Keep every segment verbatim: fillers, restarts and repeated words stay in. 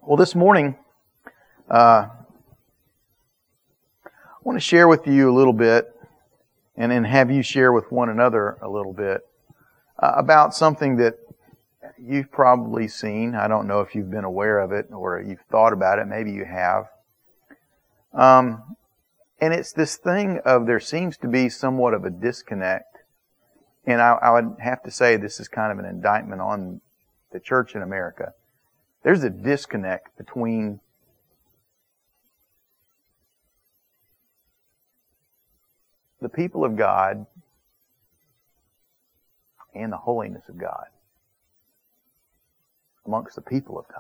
Well, this morning, uh, I want to share with you a little bit, and then have you share with one another a little bit, uh, about something that you've probably seen. I don't know if you've been aware of it or you've thought about it. Maybe you have. Um, and it's this thing of there seems to be somewhat of a disconnect. And I, I would have to say this is kind of an indictment on the church in America. There's a disconnect between the people of God and the holiness of God amongst the people of God.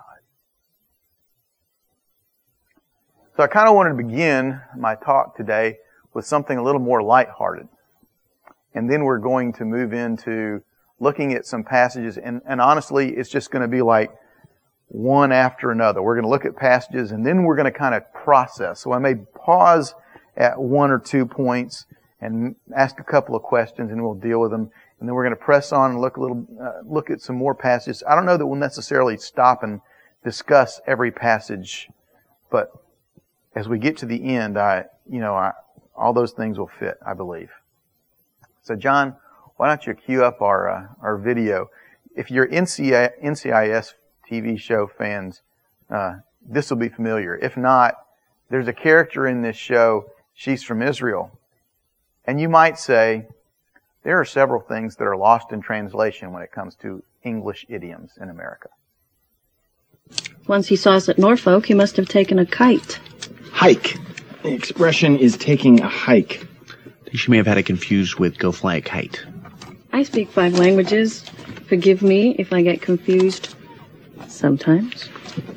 So I kind of wanted to begin my talk today with something a little more lighthearted. And then we're going to move into looking at some passages. And, and honestly, it's just going to be like one after another. We're going to look at passages and then we're going to kind of process. So I may pause at one or two points and ask a couple of questions and we'll deal with them. And then we're going to press on and look a little, uh, look at some more passages. I don't know that we'll necessarily stop and discuss every passage, but as we get to the end, I, you know, I, all those things will fit, I believe. So, John, why don't you cue up our uh, our video? If you're N C I S T V show fans, uh, this will be familiar. If not, there's a character in this show. She's from Israel, and you might say there are several things that are lost in translation when it comes to English idioms in America. Once he saw us at Norfolk, he must have taken a kite. Hike. The expression is taking a hike. I think she may have had it confused with go fly a kite. I speak five languages. Forgive me if I get confused sometimes.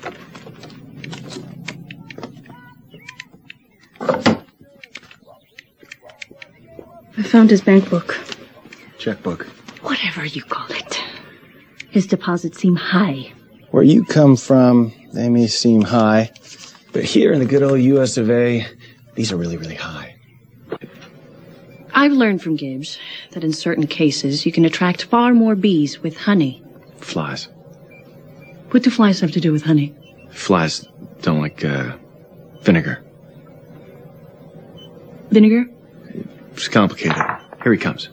I found his bank book. Checkbook. Whatever you call it. His deposits seem high. Where you come from, they may seem high, but here in the good old U S of A, these are really, really high. I've learned from Gibbs that in certain cases you can attract far more bees with honey. Flies. What do flies have to do with honey? Flies don't like, uh, vinegar. Vinegar? It's complicated. Here he comes.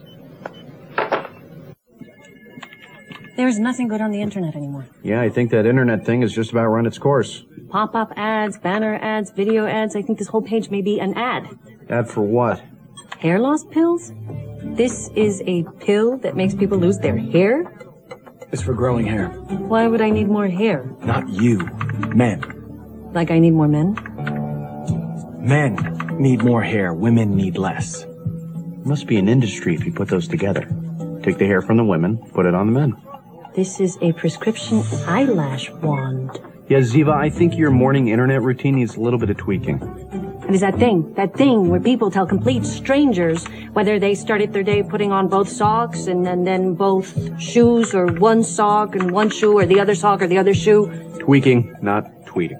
There's nothing good on the internet anymore. Yeah, I think that internet thing has just about run its course. Pop-up ads, banner ads, video ads. I think this whole page may be an ad. Ad for what? Hair loss pills? This is a pill that makes people lose their hair? It's for growing hair. Why would I need more hair? Not you. Men. Like I need more men? Men need more hair. Women need less. It must be an industry if you put those together. Take the hair from the women, put it on the men. This is a prescription eyelash wand. Yeah, Ziva, I think your morning internet routine needs a little bit of tweaking. It is that thing, that thing where people tell complete strangers whether they started their day putting on both socks and, and then both shoes, or one sock and one shoe, or the other sock or the other shoe. Tweaking, not tweeting.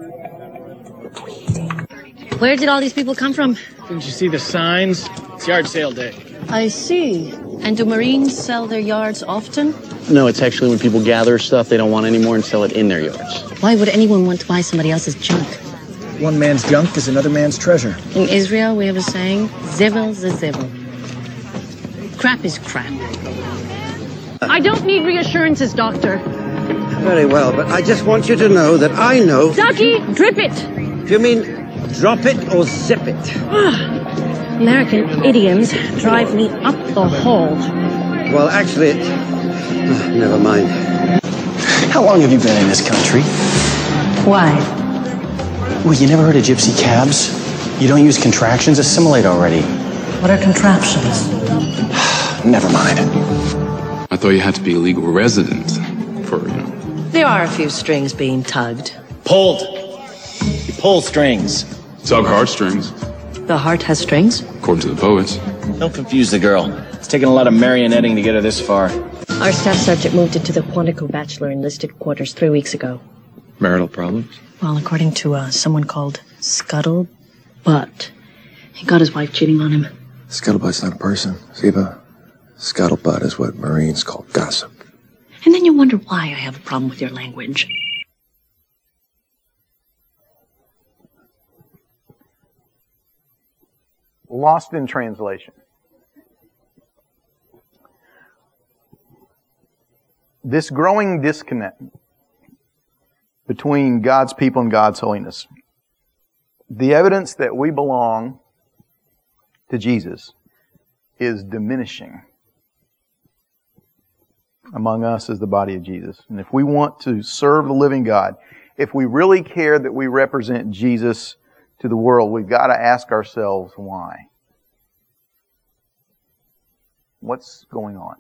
Tweeting. Where did all these people come from? Didn't you see the signs? It's yard sale day. I see. And do Marines sell their yards often? No, it's actually when people gather stuff they don't want anymore and sell it in their yards. Why would anyone want to buy somebody else's junk? One man's junk is another man's treasure. In Israel, we have a saying, zivel's a zivel. Crap is crap. I don't need reassurances, Doctor. Very well, but I just want you to know that I know... Ducky, drip it! Do you mean drop it or zip it? American idioms drive me up the hole. Well, actually, it... oh, never mind. How long have you been in this country? Why? Well, you never heard of gypsy cabs? You don't use contractions? Assimilate already. What are contraptions? Never mind. I thought you had to be a legal resident for, you know... There are a few strings being tugged. Pulled. You pull strings. Tug heartstrings, The heart has strings? according to the poets. Don't confuse the girl. It's taken a lot of marionetting to get her this far. Our staff sergeant moved into the Quantico Bachelor enlisted quarters three weeks ago. Marital problems? Well, according to uh, someone called Scuttlebutt, he got his wife cheating on him. Scuttlebutt's not a person, Ziva. Scuttlebutt is what Marines call gossip. And then you wonder why I have a problem with your language. lost in translation. This growing disconnect between God's people and God's holiness. The evidence that we belong to Jesus is diminishing among us as the body of Jesus. And if we want to serve the living God, if we really care that we represent Jesus to the world, we've got to ask ourselves why. What's going on?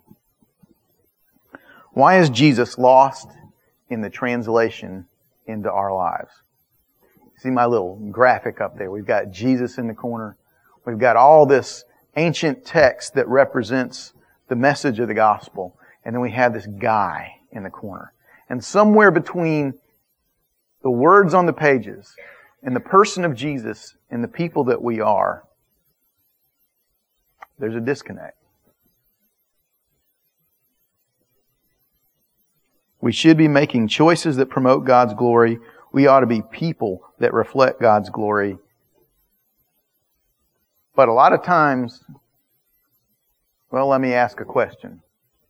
Why is Jesus lost in the translation into our lives? See my little graphic up there? We've got Jesus in the corner. We've got all this ancient text that represents the message of the gospel. And then we have this guy in the corner. And somewhere between the words on the pages and the person of Jesus and the people that we are, there's a disconnect. We should be making choices that promote God's glory. We ought to be people that reflect God's glory. But a lot of times, well, let me ask a question.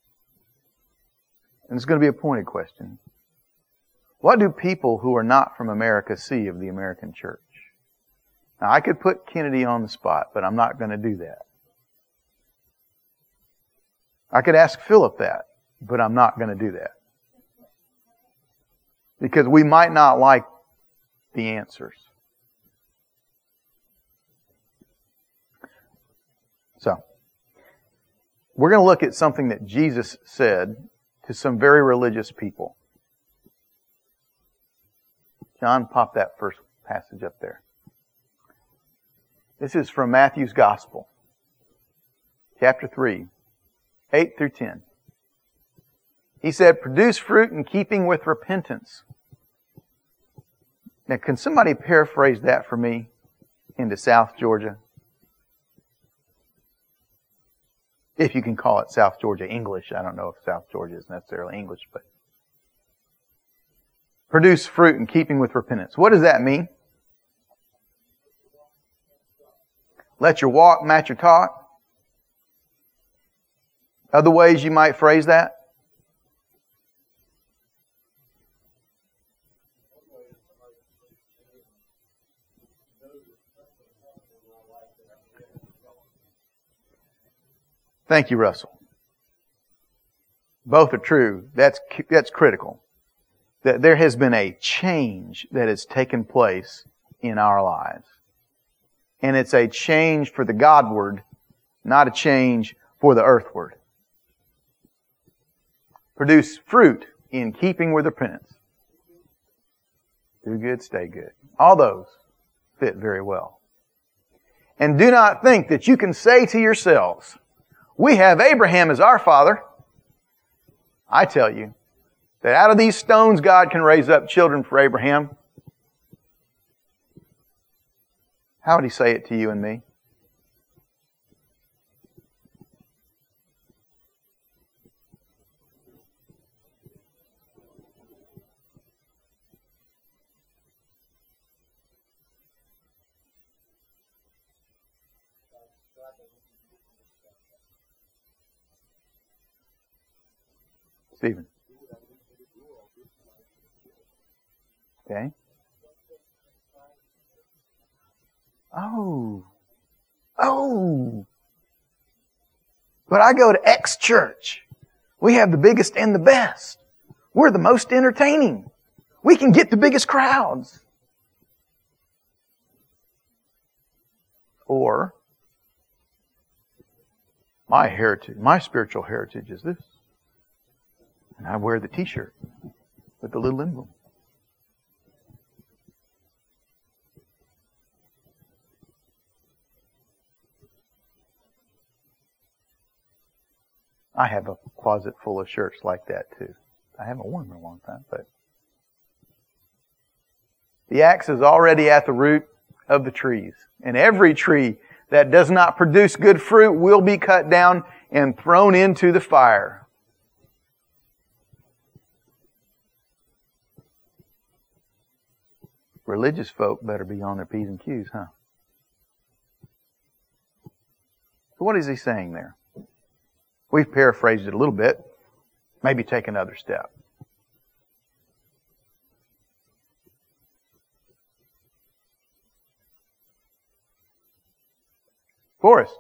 And it's going to be a pointed question. What do people who are not from America see of the American church? Now, I could put Kennedy on the spot, but I'm not going to do that. I could ask Philip that, but I'm not going to do that. Because we might not like the answers. So, we're going to look at something that Jesus said to some very religious people. John, pop that first passage up there. This is from Matthew's Gospel, chapter three, eight through ten. He said, produce fruit in keeping with repentance. Now, can somebody paraphrase that for me into South Georgia? If you can call it South Georgia English. I don't know if South Georgia is necessarily English, but produce fruit in keeping with repentance. What does that mean? Let your walk match your talk. Other ways you might phrase that? Thank you, Russell. Both are true. That's, that's critical. That there has been a change that has taken place in our lives. And it's a change for the Godward, not a change for the earthward. Produce fruit in keeping with repentance. Do good, stay good. All those fit very well. And do not think that you can say to yourselves, we have Abraham as our father. I tell you that out of these stones God can raise up children for Abraham. How would He say it to you and me? Stephen. Okay. Oh. Oh. But I go to X church. We have the biggest and the best. We're the most entertaining. We can get the biggest crowds. Or, my heritage, my spiritual heritage is this. And I wear the t-shirt with the little emblem. I have a closet full of shirts like that too. I haven't worn them in a long time, but the axe is already at the root of the trees. And every tree that does not produce good fruit will be cut down and thrown into the fire. Religious folk better be on their P's and Q's, huh? So what is he saying there? We've paraphrased it a little bit. Maybe take another step. Forrest.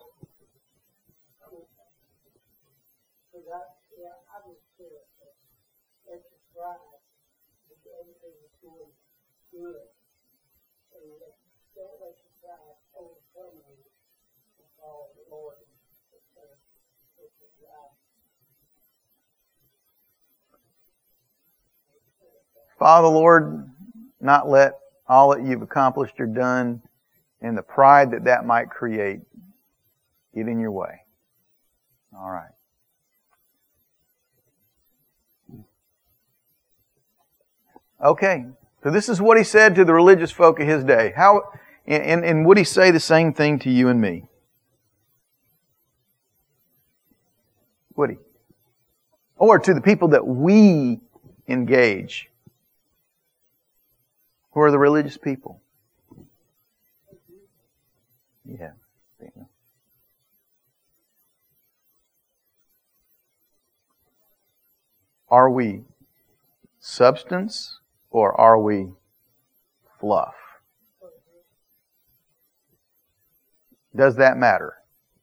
Father, Lord, not let all that you've accomplished or done and the pride that that might create get in your way. All right. Okay. So this is what he said to the religious folk of his day. How, and, and would he say the same thing to you and me? Would he? Or to the people that we engage? Who are the religious people? Yeah. Are we substance or are we fluff? Does that matter?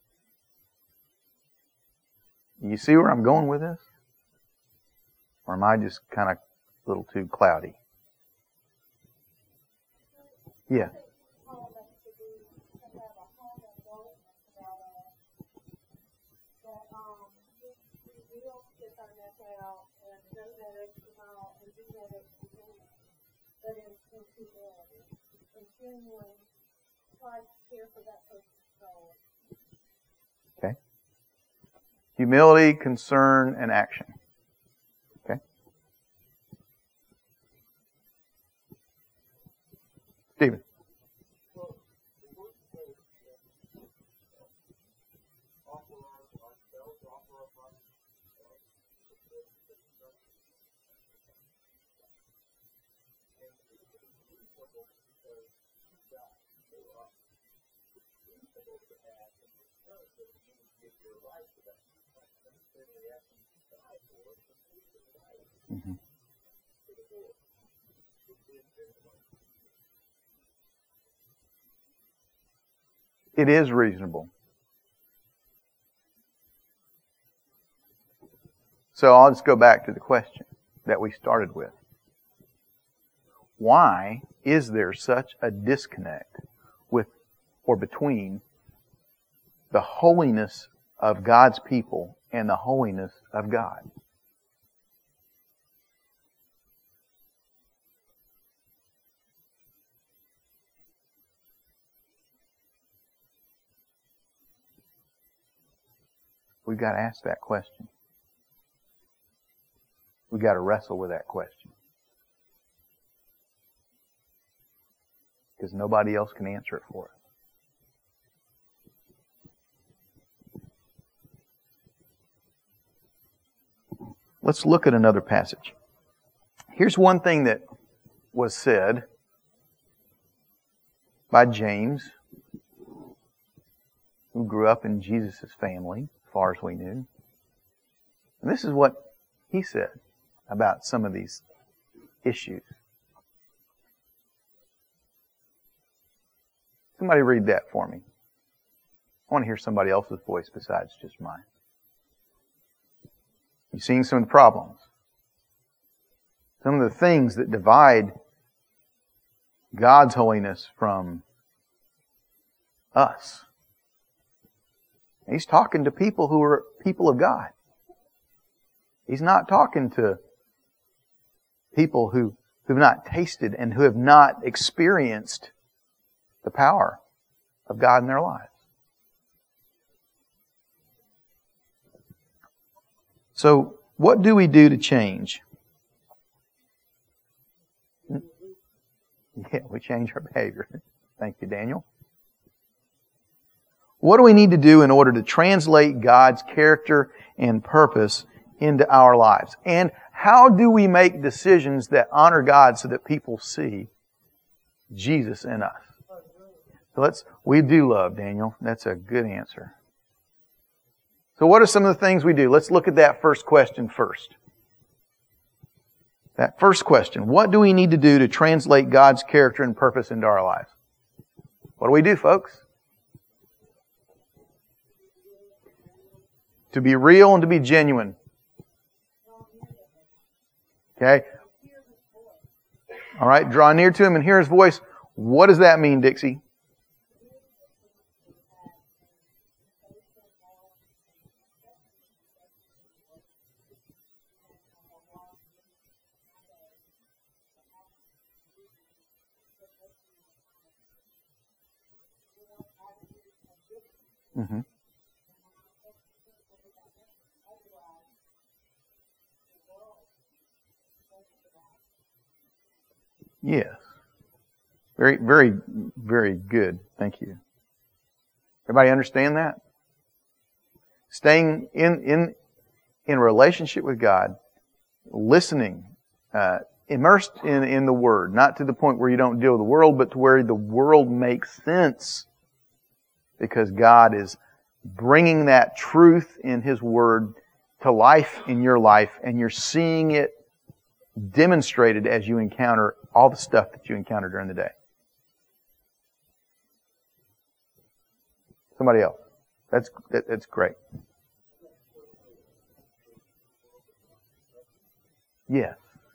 You see where I'm going with this? Or am I just kind of a little too cloudy? Yeah. Okay. Humility, concern, and action. Okay. Stephen. Mm-hmm. It is reasonable. So I'll just go back to the question that we started with. Why is there such a disconnect with or between the holiness of God's people and the holiness of God? We've got to ask that question. We've got to wrestle with that question. Because nobody else can answer it for us. Let's look at another passage. Here's one thing that was said by James, who grew up in Jesus' family, as far as we knew. And this is what he said about some of these issues. Somebody read that for me. I want to hear somebody else's voice besides just mine. You've seen some of the problems. Some of the things that divide God's holiness from us. He's talking to people who are people of God. He's not talking to people who have not tasted and who have not experienced the power of God in their lives. So, what do we do to change? Yeah, we change our behavior. Thank you, Daniel. What do we need to do in order to translate God's character and purpose into our lives? And how do we make decisions that honor God so that people see Jesus in us? So let's, we do love, Daniel. That's a good answer. So what are some of the things we do? Let's look at that first question first. That first question, what do we need to do to translate God's character and purpose into our lives? What do we do, folks? To be real and to be genuine. Okay? All right, draw near to Him and hear His voice. What does that mean, Dixie? Mm-hmm. Yes. Very, very, very good. Thank you. Everybody understand that? Staying in, in, in relationship with God, listening, uh, immersed in, in the Word, not to the point where you don't deal with the world, but to where the world makes sense. Because God is bringing that truth in His Word to life in your life, and you're seeing it demonstrated as you encounter all the stuff that you encounter during the day. Somebody else. That's that, that's great. Yes.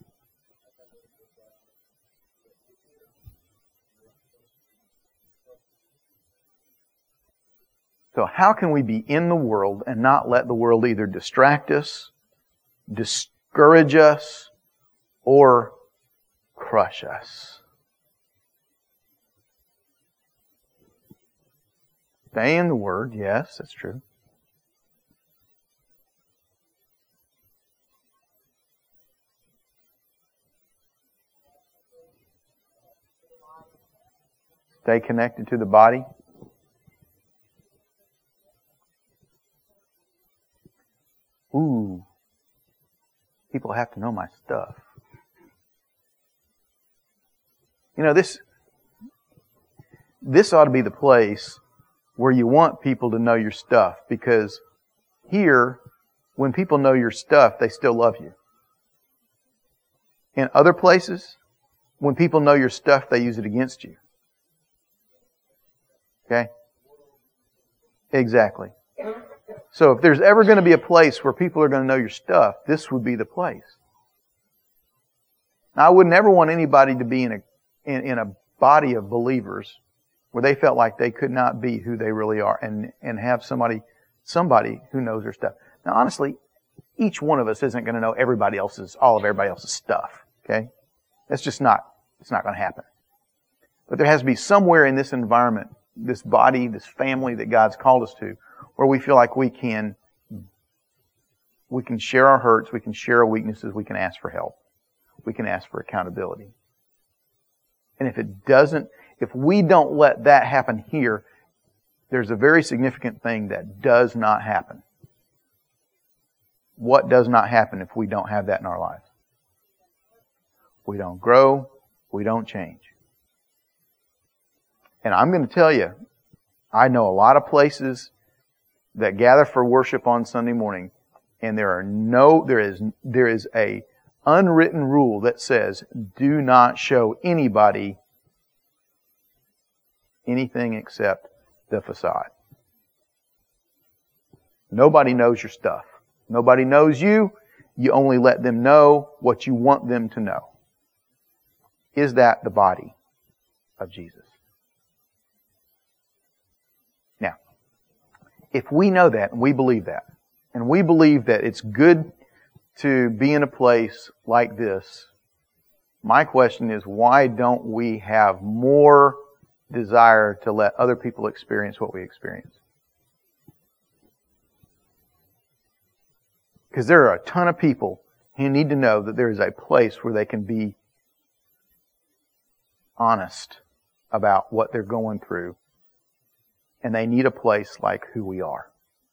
So how can we be in the world and not let the world either distract us, discourage us, or crush us? Stay in the Word, yes, that's true. Stay connected to the body. Ooh, people have to know my stuff. You know, this, this ought to be the place where you want people to know your stuff, because here, when people know your stuff, they still love you. In other places, when people know your stuff, they use it against you. Okay? Exactly. So if there's ever going to be a place where people are going to know your stuff, this would be the place. Now, I would never want anybody to be in a in, in a body of believers where they felt like they could not be who they really are, and, and have somebody somebody who knows their stuff. Now, honestly, each one of us isn't going to know everybody else's all of everybody else's stuff. Okay? That's just not it's not going to happen. But there has to be somewhere in this environment, this body, this family that God's called us to, where we feel like we can we can share our hurts, we can share our weaknesses, we can ask for help. We can ask for accountability. And if it doesn't, if we don't let that happen here, there's a very significant thing that does not happen. What does not happen if we don't have that in our lives? We don't grow, we don't change. And I'm going to tell you, I know a lot of places that gather for worship on Sunday morning, and there are no, there is, there is a unwritten rule that says, do not show anybody anything except the facade. Nobody knows your stuff. Nobody knows you. You only let them know what you want them to know. Is that the body of Jesus? Now, if we know that and we believe that, and we believe that it's good to be in a place like this, my question is, why don't we have more desire to let other people experience what we experience? Because there are a ton of people who need to know that there is a place where they can be honest about what they're going through, and they need a place like who we are.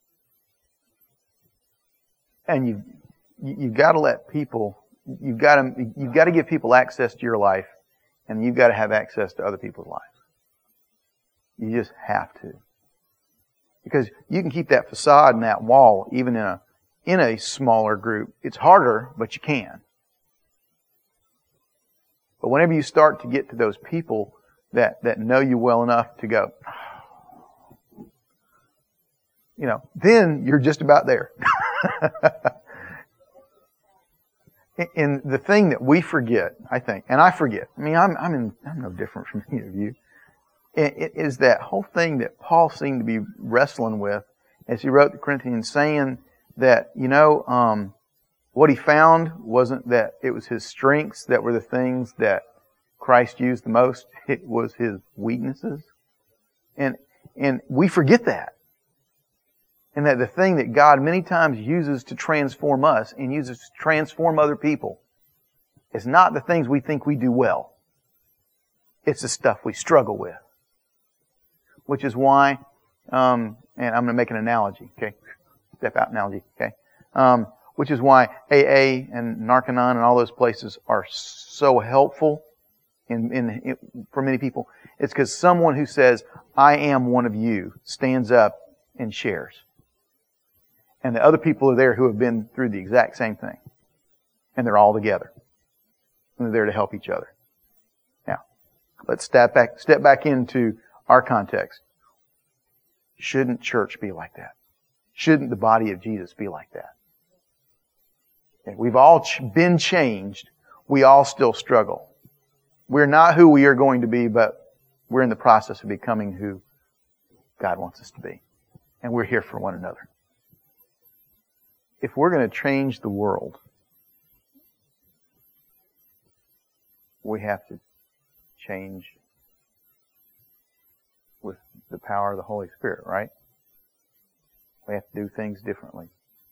And you you've got to let people, you've got to you've got to give people access to your life, and you've got to have access to other people's lives. You just have to. Because you can keep that facade and that wall even in a in a smaller group. It's harder, but you can. But whenever you start to get to those people that, that know you well enough to go, you know, then you're just about there. And the thing that we forget, I think, and I forget, I mean, I'm I'm, in, I'm no different from any of you, it is that whole thing that Paul seemed to be wrestling with as he wrote the Corinthians, saying that, you know, um, what he found wasn't that it was his strengths that were the things that Christ used the most. It was his weaknesses. And and we forget that. And that the thing that God many times uses to transform us and uses to transform other people is not the things we think we do well. It's the stuff we struggle with. Which is why, um, and I'm going to make an analogy, okay? Step out analogy, okay? Um, which is why A A and Narconon and all those places are so helpful in, in, in for many people. It's because someone who says, I am one of you, stands up and shares. And the other people are there who have been through the exact same thing. And they're all together. And they're there to help each other. Now, let's step back, step back into our context. Shouldn't church be like that? Shouldn't the body of Jesus be like that? Okay, we've all ch- been changed. We all still struggle. We're not who we are going to be, but we're in the process of becoming who God wants us to be. And we're here for one another. If we're going to change the world, we have to change with the power of the Holy Spirit, right? We have to do things differently.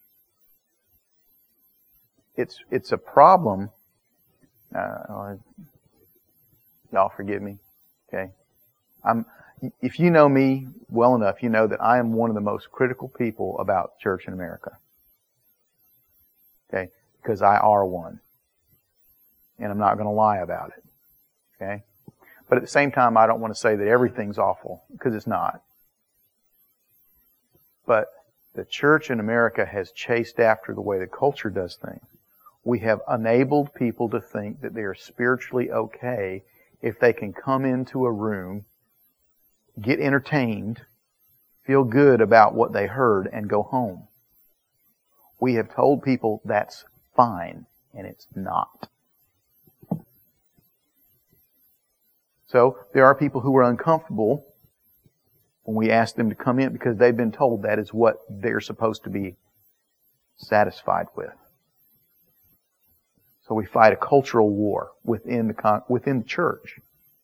It's it's a problem. Uh, y'all forgive me, okay? I'm. If you know me well enough, you know that I am one of the most critical people about church in America. Okay? Because I are one. And I'm not going to lie about it. Okay? But at the same time, I don't want to say that everything's awful, because it's not. But the church in America has chased after the way the culture does things. We have enabled people to think that they are spiritually okay if they can come into a room, get entertained, feel good about what they heard, and go home. We have told people that's fine, and it's not. So, there are people who are uncomfortable when we ask them to come in because they've been told that is what they're supposed to be satisfied with. So we fight a cultural war within the con- within the church.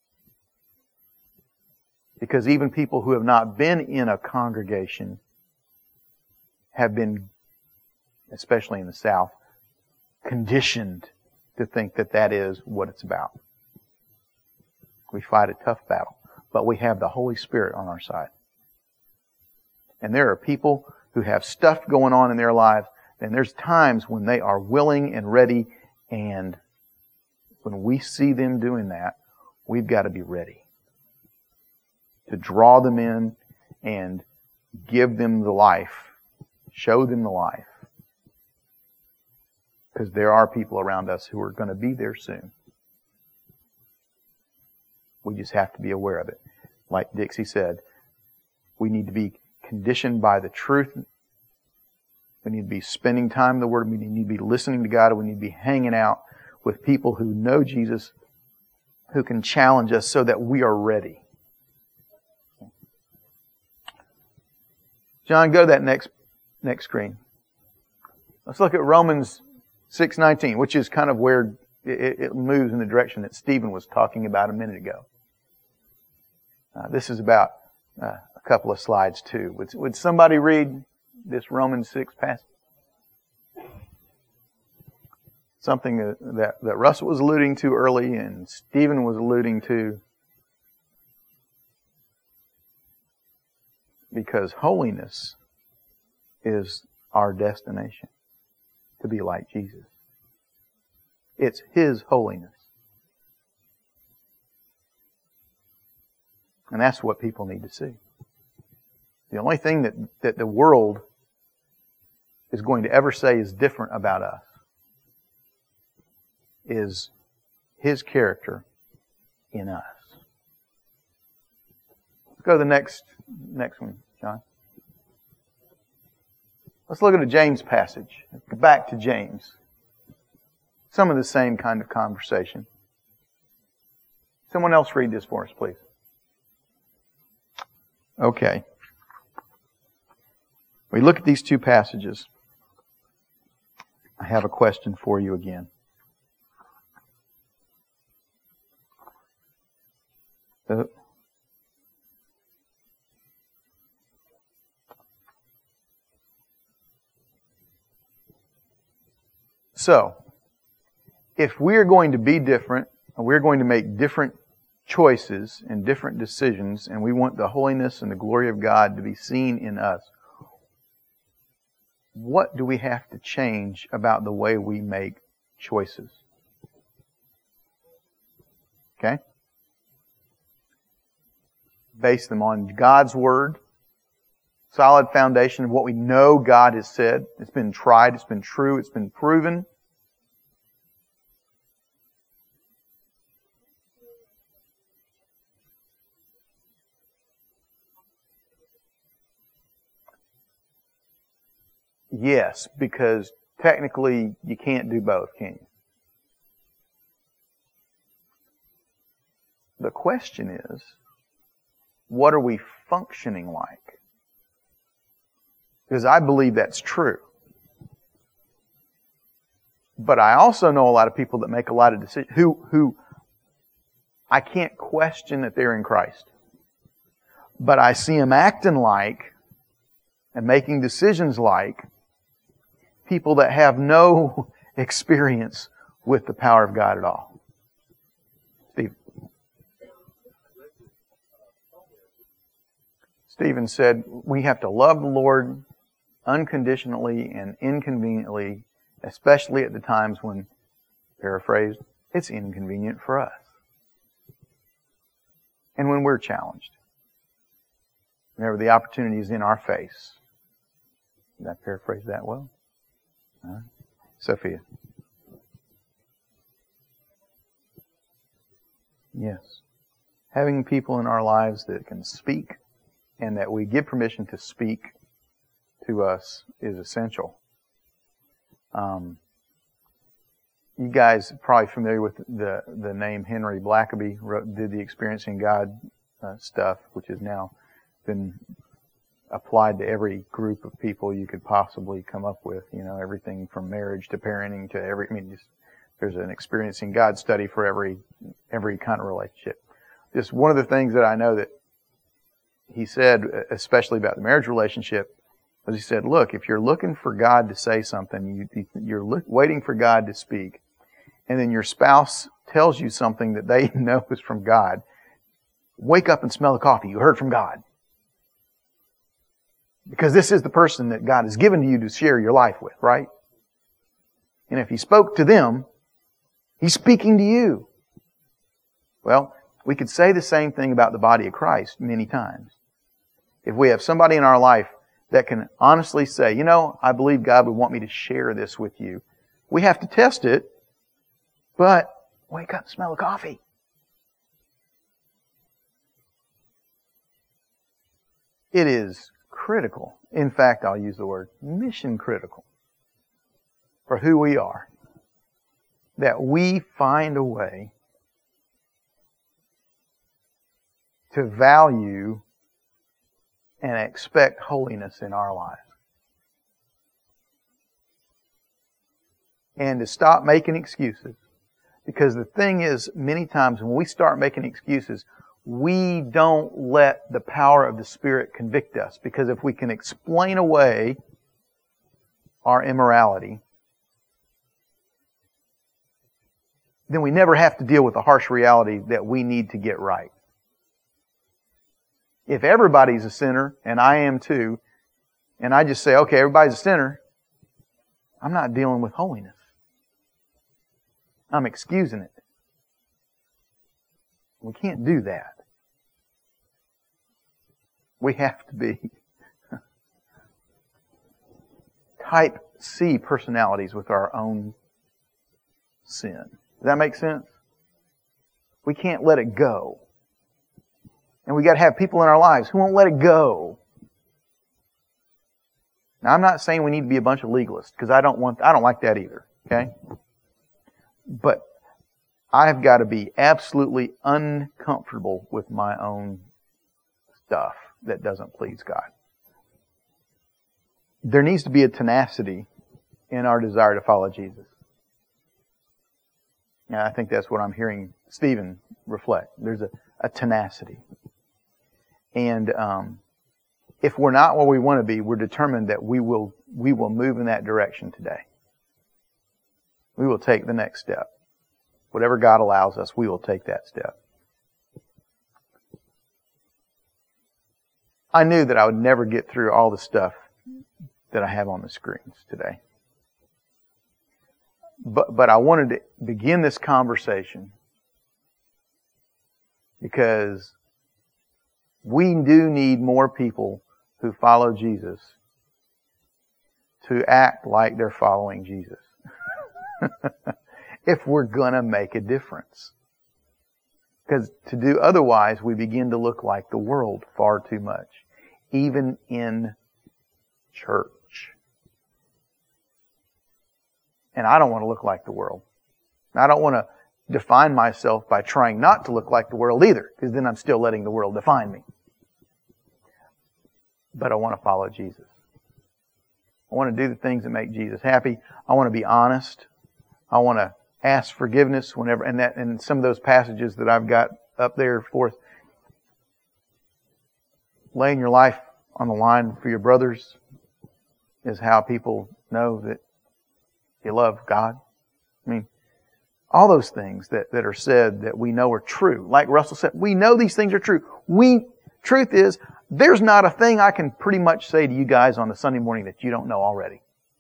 Because even people who have not been in a congregation have been, especially in the South, conditioned to think that that is what it's about. We fight a tough battle, but we have the Holy Spirit on our side. And there are people who have stuff going on in their lives, and there's times when they are willing and ready, and when we see them doing that, we've got to be ready to draw them in and give them the life, show them the life. Because there are people around us who are going to be there soon. We just have to be aware of it. Like Dixie said, we need to be conditioned by the truth. We need to be spending time in the Word. We need to be listening to God. We need to be hanging out with people who know Jesus, who can challenge us so that we are ready. John, go to that next next screen. Let's look at Romans six nineteen, which is kind of where it, it moves in the direction that Stephen was talking about a minute ago. Uh, this is about uh, a couple of slides too. Would, would somebody read this Romans six passage? Something that, that, that Russell was alluding to early and Stephen was alluding to. Because holiness is our destination, to be like Jesus. It's His holiness. And that's what people need to see. The only thing that, that the world is going to ever say is different about us is His character in us. Let's go to the next, next one, John. Let's look at a James passage. Go back to James. Some of the same kind of conversation. Someone else read this for us, please. Okay. We look at these two passages. I have a question for you again. The So, if we're going to be different, and we're going to make different choices and different decisions, and we want the holiness and the glory of God to be seen in us, what do we have to change about the way we make choices? Okay? Base them on God's Word, solid foundation of what we know God has said. It's been tried, it's been true, it's been proven. Yes, because technically you can't do both, can you? The question is, what are we functioning like? Because I believe that's true. But I also know a lot of people that make a lot of decisions who, who I can't question that they're in Christ. But I see them acting like and making decisions like people that have no experience with the power of God at all. Steve. Stephen said, we have to love the Lord unconditionally and inconveniently, especially at the times when, paraphrased, it's inconvenient for us. And when we're challenged. Whenever the opportunity is in our face. Did I paraphrase that well? Huh? Sophia. Yes. Having people in our lives that can speak and that we give permission to speak to us is essential. Um, you guys are probably familiar with the, the name Henry Blackaby, wrote, did the Experiencing God uh, stuff, which has now been applied to every group of people you could possibly come up with. You know, everything from marriage to parenting to every, I mean, just, there's an Experiencing God study for every, every kind of relationship. Just one of the things that I know that he said, especially about the marriage relationship, was he said, look, if you're looking for God to say something, you, you're look, waiting for God to speak, and then your spouse tells you something that they know is from God, wake up and smell the coffee. You heard from God. Because this is the person that God has given to you to share your life with, right? And if He spoke to them, He's speaking to you. Well, we could say the same thing about the body of Christ many times. If we have somebody in our life that can honestly say, you know, I believe God would want me to share this with you. We have to test it, but wake up and smell the coffee. It is critical. In fact, I'll use the word mission critical for who we are. That we find a way to value and expect holiness in our lives. And to stop making excuses. Because the thing is, many times when we start making excuses, we don't let the power of the Spirit convict us. Because if we can explain away our immorality, then we never have to deal with the harsh reality that we need to get right. If everybody's a sinner, and I am too, and I just say, okay, everybody's a sinner, I'm not dealing with holiness. I'm excusing it. We can't do that. We have to be type C personalities with our own sin. Does that make sense? We can't let it go. And we got to have people in our lives who won't let it go. Now, I'm not saying we need to be a bunch of legalists, because I don't want, I don't like that either. Okay? But I've got to be absolutely uncomfortable with my own stuff that doesn't please God. There needs to be a tenacity in our desire to follow Jesus. And I think that's what I'm hearing Stephen reflect. There's a, a tenacity. And um, if we're not where we want to be, we're determined that we will we will move in that direction today. We will take the next step. Whatever God allows us, we will take that step. I knew that I would never get through all the stuff that I have on the screens today. But, but I wanted to begin this conversation because we do need more people who follow Jesus to act like they're following Jesus. If we're gonna make a difference. Because to do otherwise, we begin to look like the world far too much. Even in church. And I don't want to look like the world. I don't want to define myself by trying not to look like the world either, because then I'm still letting the world define me. But I want to follow Jesus. I want to do the things that make Jesus happy. I want to be honest. I want to ask forgiveness whenever, and that, and some of those passages that I've got up there for us. Laying your life on the line for your brothers is how people know that you love God. I mean, all those things that, that are said that we know are true. Like Russell said, we know these things are true. We, truth is, there's not a thing I can pretty much say to you guys on a Sunday morning that you don't know already.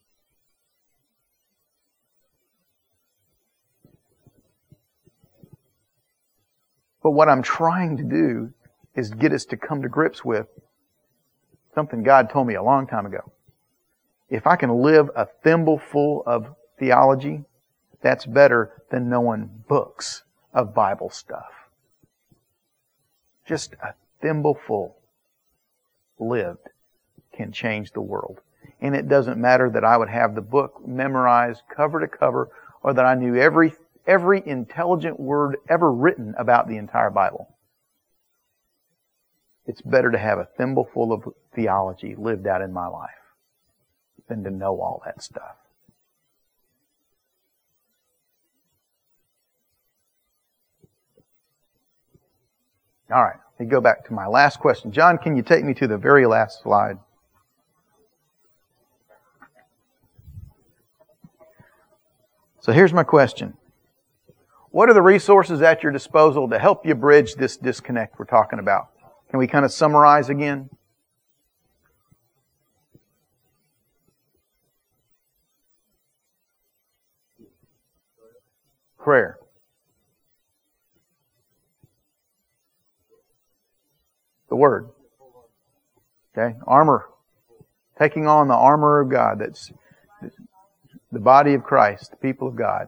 But what I'm trying to do is get us to come to grips with something God told me a long time ago. If I can live a thimbleful of theology, that's better than knowing books of Bible stuff. Just a thimbleful lived can change the world. And it doesn't matter that I would have the book memorized cover to cover or that I knew every every intelligent word ever written about the entire Bible. It's better to have a thimbleful of theology lived out in my life than to know all that stuff. All right, let me go back to my last question. John, can you take me to the very last slide? So here's my question. What are the resources at your disposal to help you bridge this disconnect we're talking about? Can we kind of summarize again? Prayer. The Word. Okay? Armor. Taking on the armor of God. That's the body of Christ, the people of God.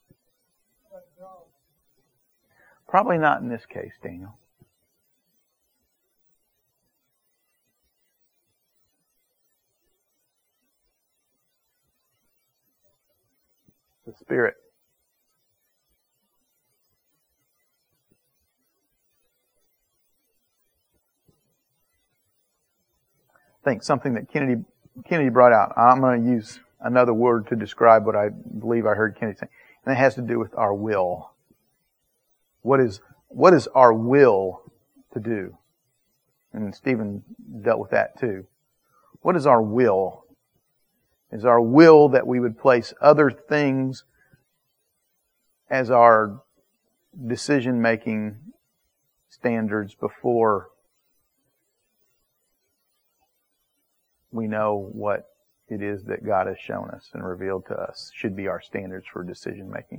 Probably not in this case, Daniel. The Spirit. I think something that Kennedy Kennedy brought out. I'm going to use another word to describe what I believe I heard Kennedy say. And it has to do with our will. What is, what is our will to do? And Stephen dealt with that too. What is our will? Is our will that we would place other things as our decision-making standards before we know what it is that God has shown us and revealed to us should be our standards for decision-making?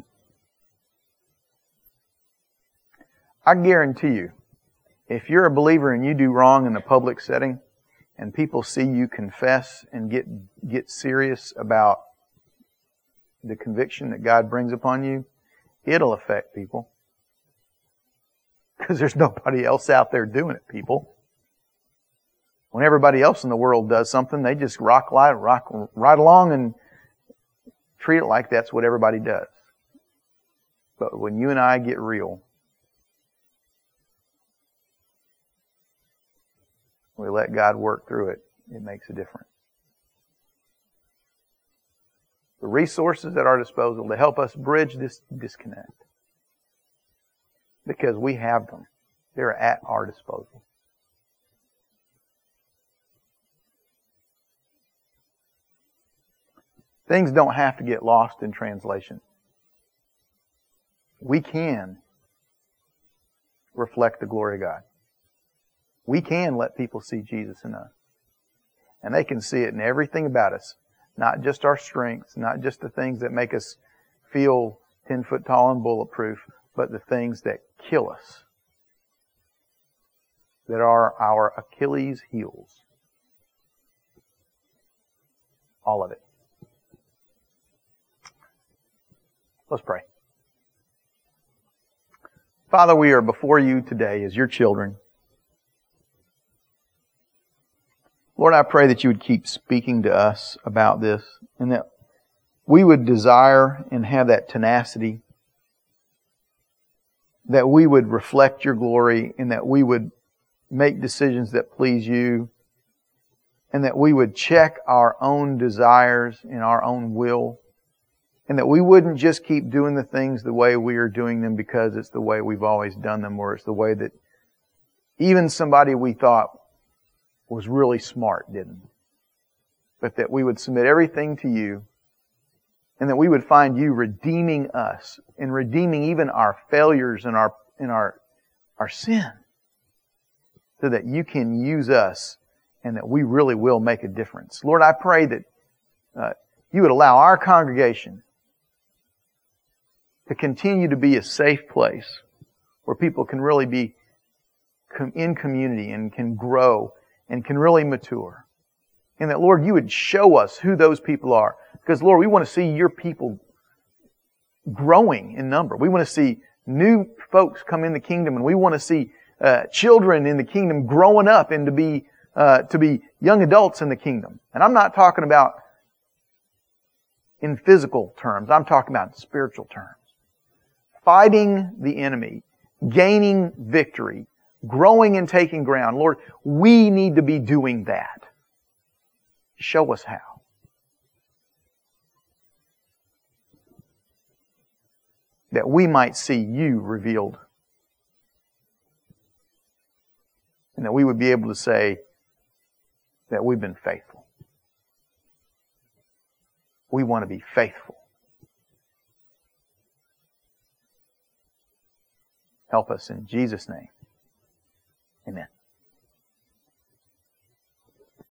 I guarantee you, if you're a believer and you do wrong in a public setting, and people see you confess and get get serious about the conviction that God brings upon you, it'll affect people. Because there's nobody else out there doing it, people. When everybody else in the world does something, they just rock, rock right along and treat it like that's what everybody does. But when you and I get real, we let God work through it, it makes a difference. The resources at our disposal to help us bridge this disconnect, because we have them. They're at our disposal. Things don't have to get lost in translation. We can reflect the glory of God. We can let people see Jesus in us. And they can see it in everything about us. Not just our strengths, not just the things that make us feel ten foot tall and bulletproof, but the things that kill us. That are our Achilles heels. All of it. Let's pray. Father, we are before you today as your children. Lord, I pray that you would keep speaking to us about this, and that we would desire and have that tenacity, that we would reflect your glory, and that we would make decisions that please you, and that we would check our own desires and our own will, and that we wouldn't just keep doing the things the way we are doing them because it's the way we've always done them, or it's the way that even somebody we thought was really smart didn't. But that we would submit everything to you, and that we would find you redeeming us and redeeming even our failures and our and our our sin, so that you can use us and that we really will make a difference. Lord, I pray that uh, you would allow our congregation to continue to be a safe place where people can really be com- in community and can grow and can really mature. And that, Lord, you would show us who those people are. Because, Lord, we want to see your people growing in number. We want to see new folks come in the kingdom, and we want to see uh, children in the kingdom growing up and to be uh, to be young adults in the kingdom. And I'm not talking about in physical terms. I'm talking about in spiritual terms. Fighting the enemy, gaining victory, growing and taking ground. Lord, we need to be doing that. Show us how. That we might see you revealed. And that we would be able to say that we've been faithful. We want to be faithful. Help us in Jesus' name.